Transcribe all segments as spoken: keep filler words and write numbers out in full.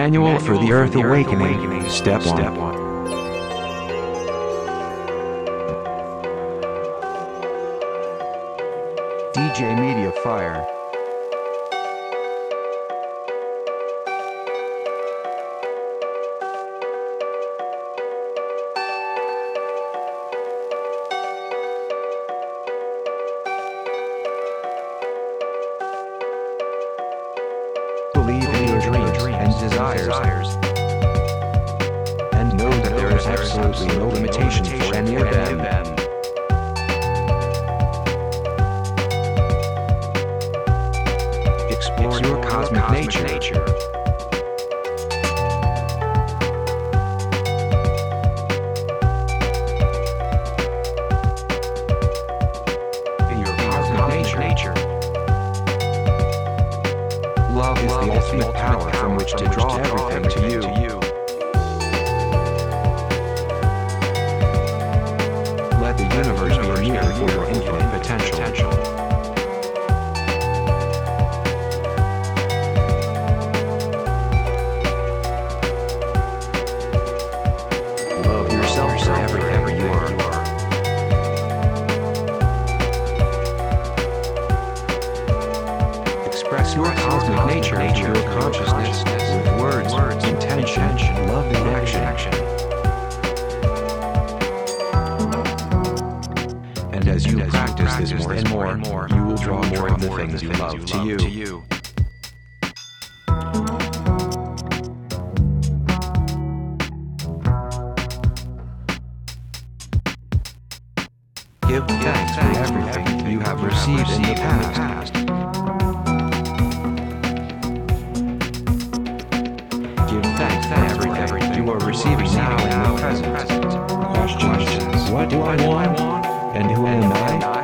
Manual for the Earth Awakening, Step one. D J Media Fire. Believe in your dreams and desires, and know that there is absolutely no limitation for any of them. Explore your cosmic nature. In your cosmic nature, love is the ultimate power from which to draw everything to you. Let the universe be a mirror for your infinite potential. Love yourself for everything you are. Express your cosmic nature to your consciousness with words, intention, love, and action. And as you practice this more and more, you will draw more of the things you love to you. Give thanks for everything you have received in the past. Give thanks for everything you are receiving now in the present. Questions: what do I want? And who am I?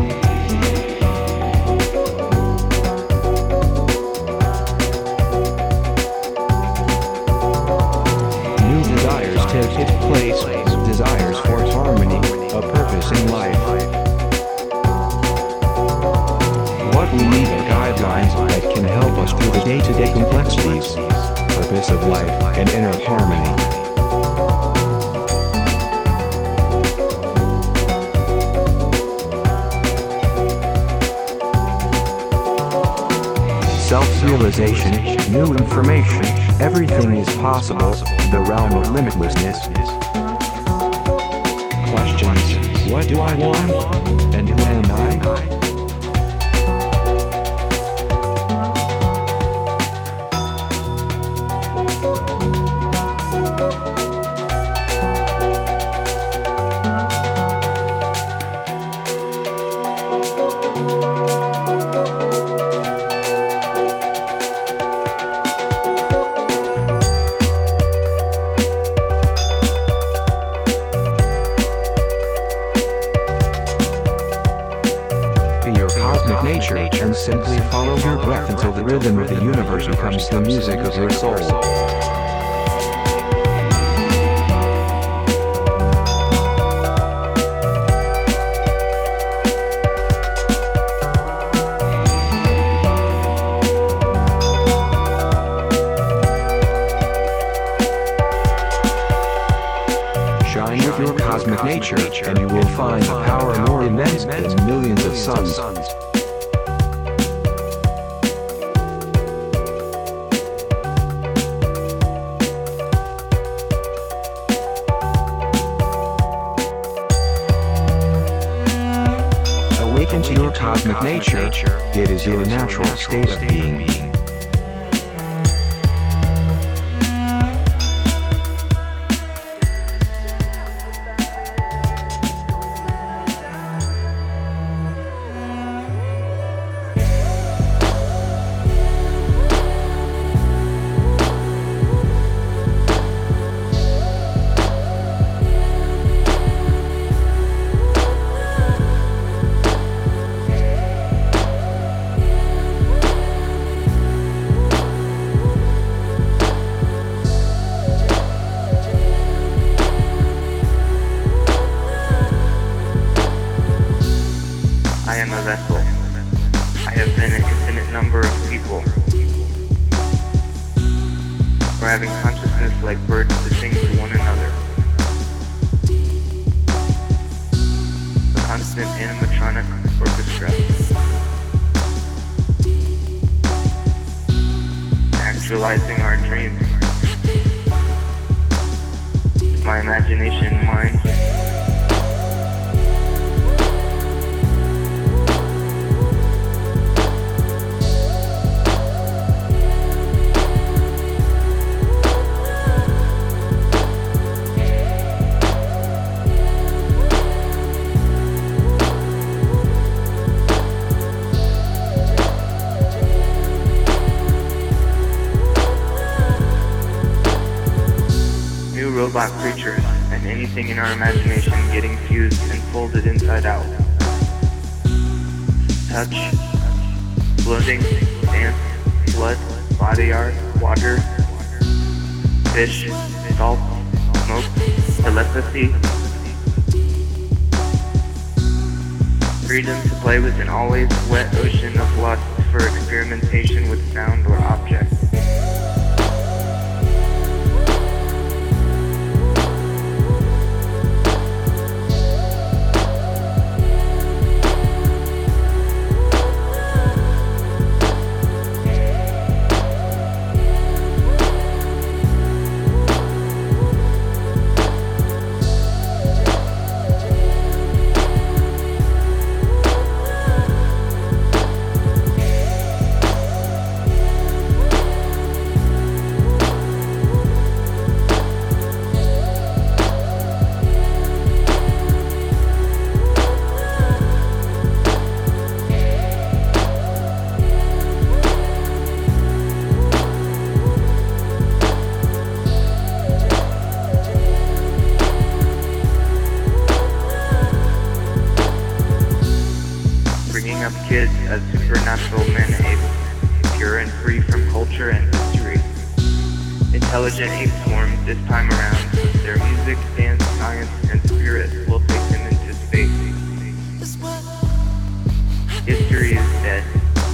New desires take its place. Desires for harmony, a purpose in life. What we need are guidelines that can help us through the day-to-day complexities, purpose of life, and inner harmony. Self-realization, new information, everything is possible, the realm of limitlessness. Questions: what do I want? And who am I? Nature and simply follow your breath until the rhythm of the universe becomes the music of your soul. Shine with your cosmic nature, and you will find a power more immense than millions of suns. Awaken to your cosmic nature. It is your natural state of being. having consciousness like birds to sing to one another. The constant animatronic orchestra. Actualizing our dreams. My imagination mind. Robot creatures, and anything in our imagination getting fused and folded inside out. Touch, floating, dance, blood, body art, water, fish, salt, smoke, telepathy. Freedom to play with an always wet ocean of lust for experimentation with sound or object. Up kids as supernatural men apes, pure and free from culture and history. Intelligent ape swarms this time around. Their music, dance, science, and spirit will take them into space. History is dead.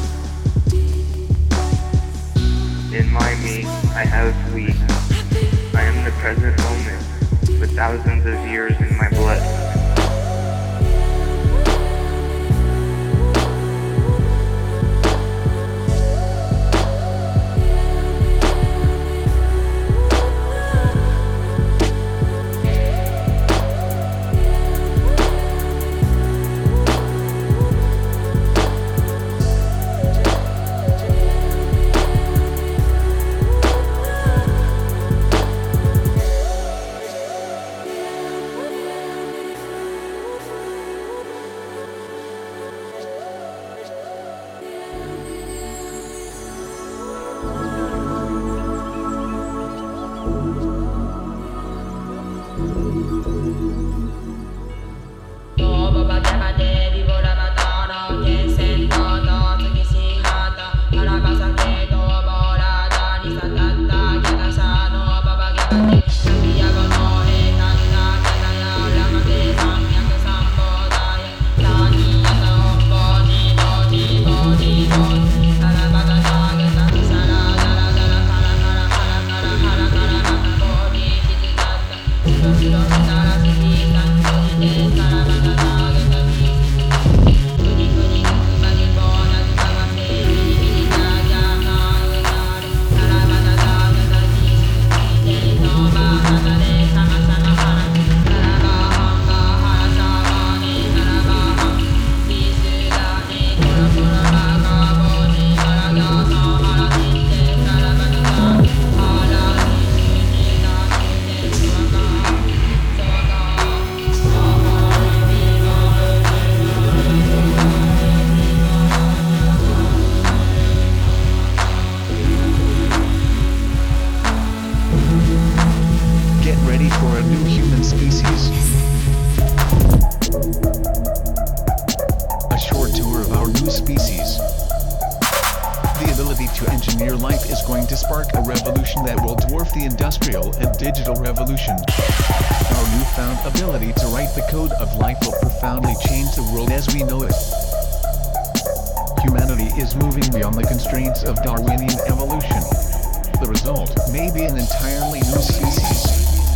In my me, I have we. I am the present moment, with thousands of years in my blood. engineer life is going to spark a revolution that will dwarf the industrial and digital revolution. Our newfound ability to write the code of life will profoundly change the world as we know it. Humanity is moving beyond the constraints of Darwinian evolution. The the result may be an entirely new species.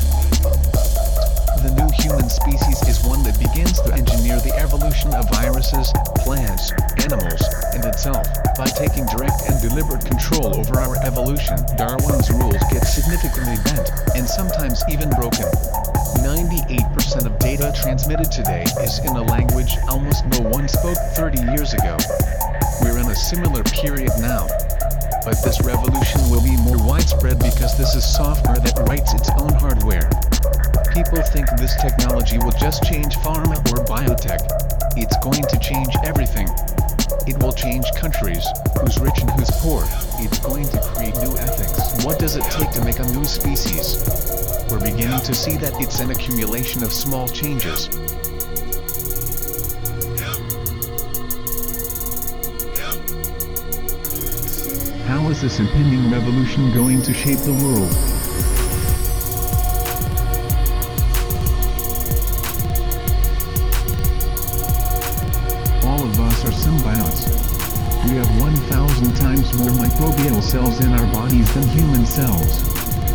The new human species is one that begins to engineer the evolution of viruses, plants, animals, and itself, by taking direct and deliberate control over our evolution. Darwin's rules get significantly bent, and sometimes even broken. ninety-eight percent of data transmitted today is in a language almost no one spoke thirty years ago. We're in a similar period now. But this revolution will be more widespread because this is software that writes its own hardware. People think this technology will just change pharma or biotech. It's going to change everything. It will change countries, who's rich and who's poor. It's going to create new ethics. What does it take to make a new species? We're beginning to see that it's an accumulation of small changes. How is this impending revolution going to shape the world? All of us are symbionts. We have one thousand times more microbial cells in our bodies than human cells.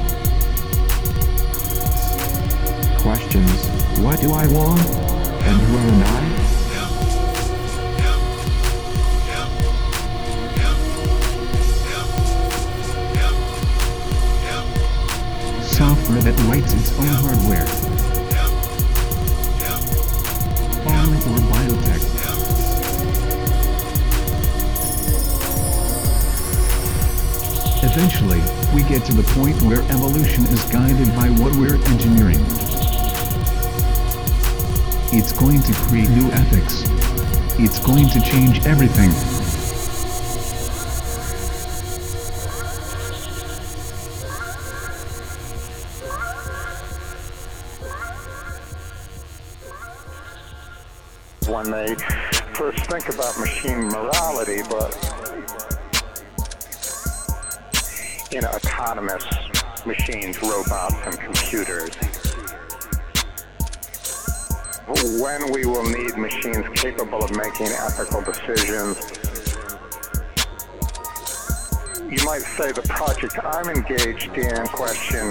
Questions: what do I want? And who am I? Software that writes its own hardware. Pharma or biotech. Eventually, we get to the point where evolution is guided by what we're engineering. It's going to create new ethics. It's going to change everything. When they first think about machine morality, but you know, autonomous machines, robots, and computers. When we will need machines capable of making ethical decisions, you might say the project I'm engaged in question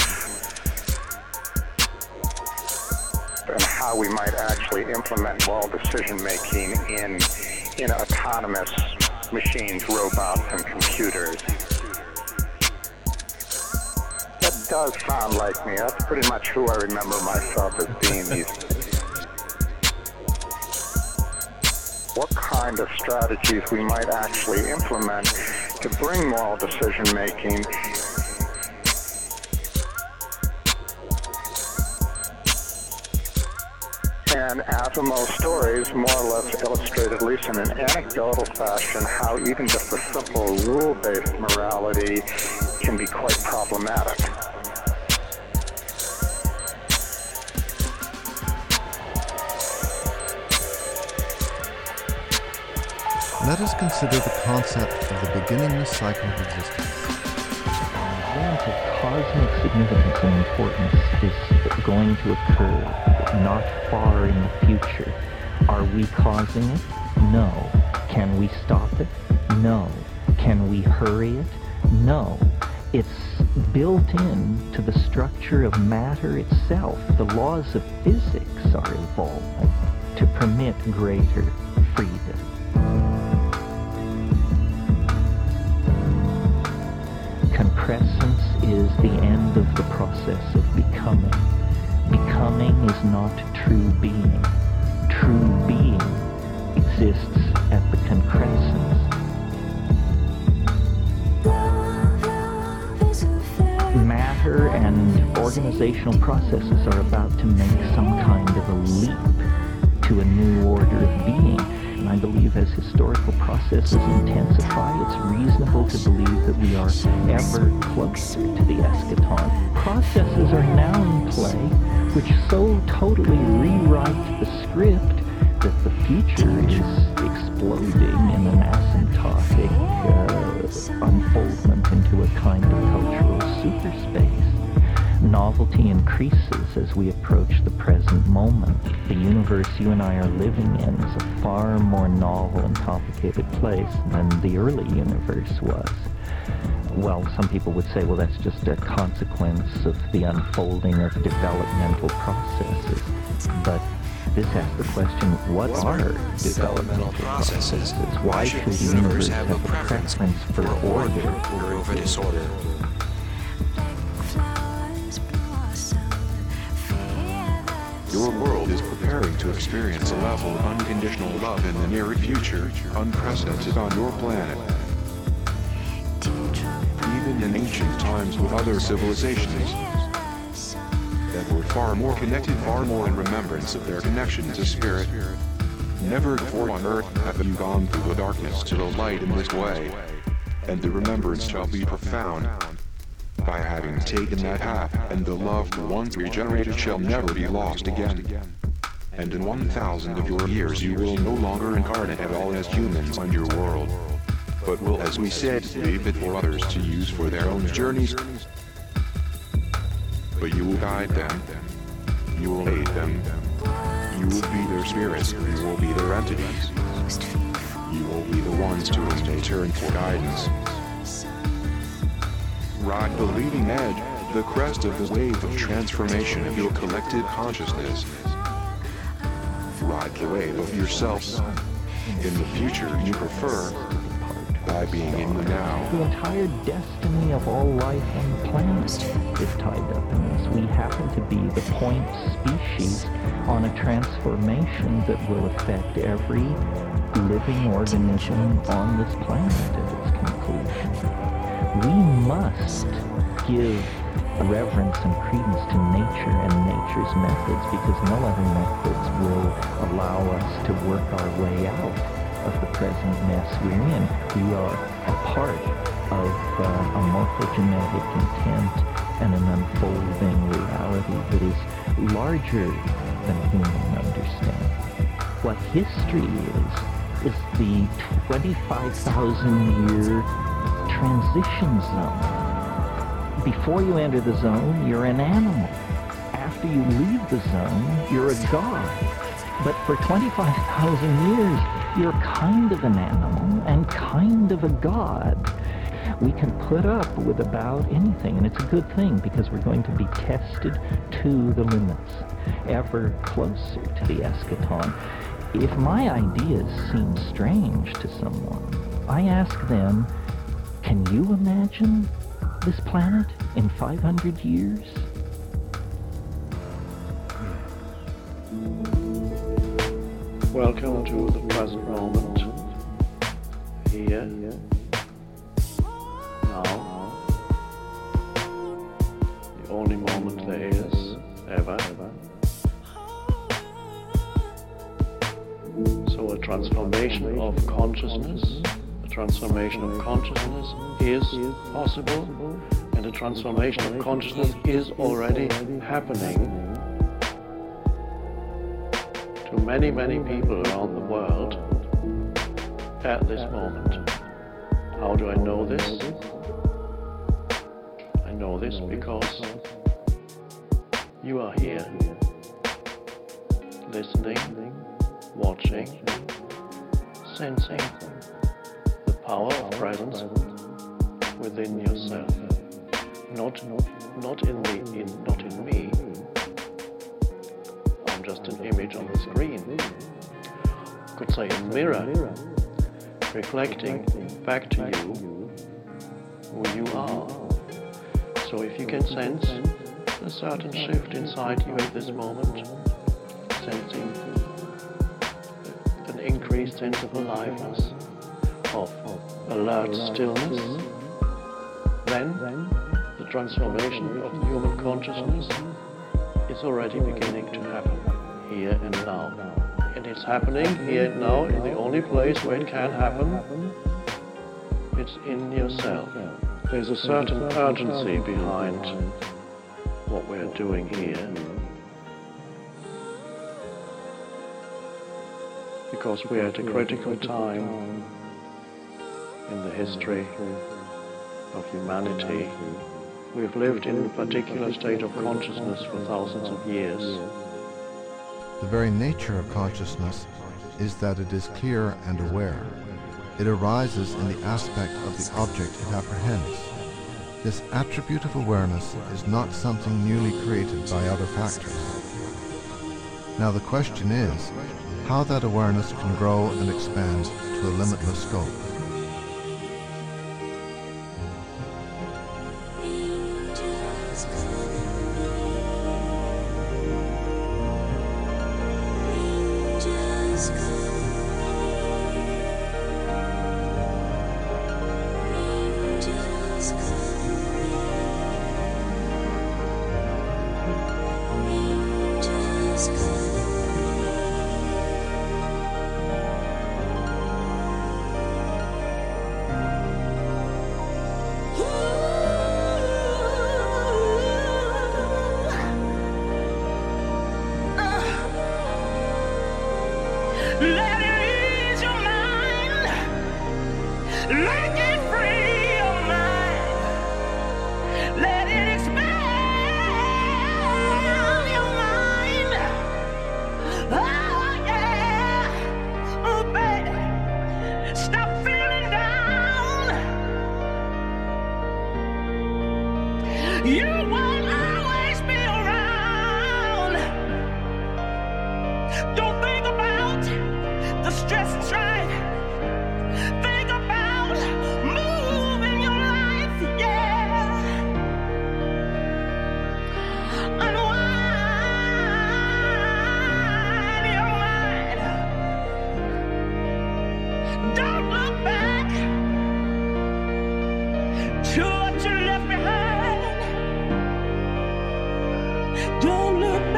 and how we might actually implement moral decision-making in, in autonomous machines, robots, and computers. That does sound like me. That's pretty much who I remember myself as being these days. What kind of strategies we might actually implement to bring moral decision-making and Asimov's stories more or less illustrate, at least in an anecdotal fashion, how even just a simple rule-based morality can be quite problematic. Let us consider the concept of the beginningless cycle of existence. An event of cosmic significance and importance is going to occur not far in the future. Are we causing it? No. Can we stop it? No. Can we hurry it? No. It's built in to the structure of matter itself. The laws of physics are evolving to permit greater freedom. Concrescence is the end of the process of becoming. Becoming is not true being. True being exists at the concrescence. Matter and organizational processes are about to make some kind of a leap to a new order of being. And I believe as historical processes intensify, it's reasonable to believe that we are ever closer to the eschaton. Processes are now in play which so totally rewrite the script that the future is exploding in an asymptotic uh, unfoldment into a kind of cultural superspace. Novelty increases as we approach the present moment. The universe you and I are living in is a far more novel and complicated place than the early universe was. well, some people would say, well, that's just a consequence of the unfolding of developmental processes. But this asks the question, what are developmental processes? Why should the universe have a preference for order over disorder? Your world is preparing to experience a level of unconditional love in the near future, unprecedented on your planet. Even in ancient times with other civilizations that were far more connected, far more in remembrance of their connection to spirit. Never before on earth have you gone through the darkness to the light in this way, and the remembrance shall be profound. By having taken that path, and the love once regenerated shall never be lost again. And in one thousand of your years you will no longer incarnate at all as humans on your world, but will, as we said, leave it for others to use for their own journeys. But you will guide them, you will aid them, you will be their spirits, you will be their entities, you will be the ones to whom they turn for guidance. Ride the leading edge, the crest of the wave of transformation of your collective consciousness. Ride the wave of yourself in the future you prefer, by being in the now. The entire destiny of all life on the planet is tied up in this. We happen to be the point species on a transformation that will affect every living organism on this planet at its conclusion. We must give reverence and credence to nature and nature's methods, because no other methods will allow us to work our way out of the present mess we're in. We are a part of uh, a morphogenetic intent and an unfolding reality that is larger than human understanding. What history is, is the twenty-five thousand year transition zone. Before you enter the zone, you're an animal. After you leave the zone, you're a god. But for twenty-five thousand years, you're kind of an animal and kind of a god. We can put up with about anything, and it's a good thing, because we're going to be tested to the limits, ever closer to the eschaton. If my ideas seem strange to someone, I ask them, can you imagine this planet in five hundred years? Welcome to the present moment, here, now, the only moment there is, ever. So a transformation of consciousness, a transformation of consciousness is possible, and a transformation of consciousness is already happening to many, many people around the world at this moment. How do I know this? I know this because you are here, listening, watching, sensing the power of presence within yourself. Not, not, not in the, in, not in me. I'm just an image on the screen. Could say a mirror, reflecting back to you who you are. So if you can sense a certain shift inside you at this moment, sensing an increased sense of aliveness, of alert stillness, then the transformation of human consciousness is already beginning to happen here and now. And it's happening here and now in the only place where it can happen. It's in yourself. There's a certain urgency behind what we're doing here, because we're at a critical time in the history of humanity. We've lived in a particular state of consciousness for thousands of years. The very nature of consciousness is that it is clear and aware. It arises in the aspect of the object it apprehends. This attribute of awareness is not something newly created by other factors. Now the question is, how that awareness can grow and expand to a limitless scope. Let it ease your mind. Let it free your mind. Let it expand your mind. Oh yeah, oh baby, stop feeling down. You won't always be around. Don't think about the stress and strife. Think about moving your life, yeah. Unwind your mind. Don't look back to what you left behind. Don't look back.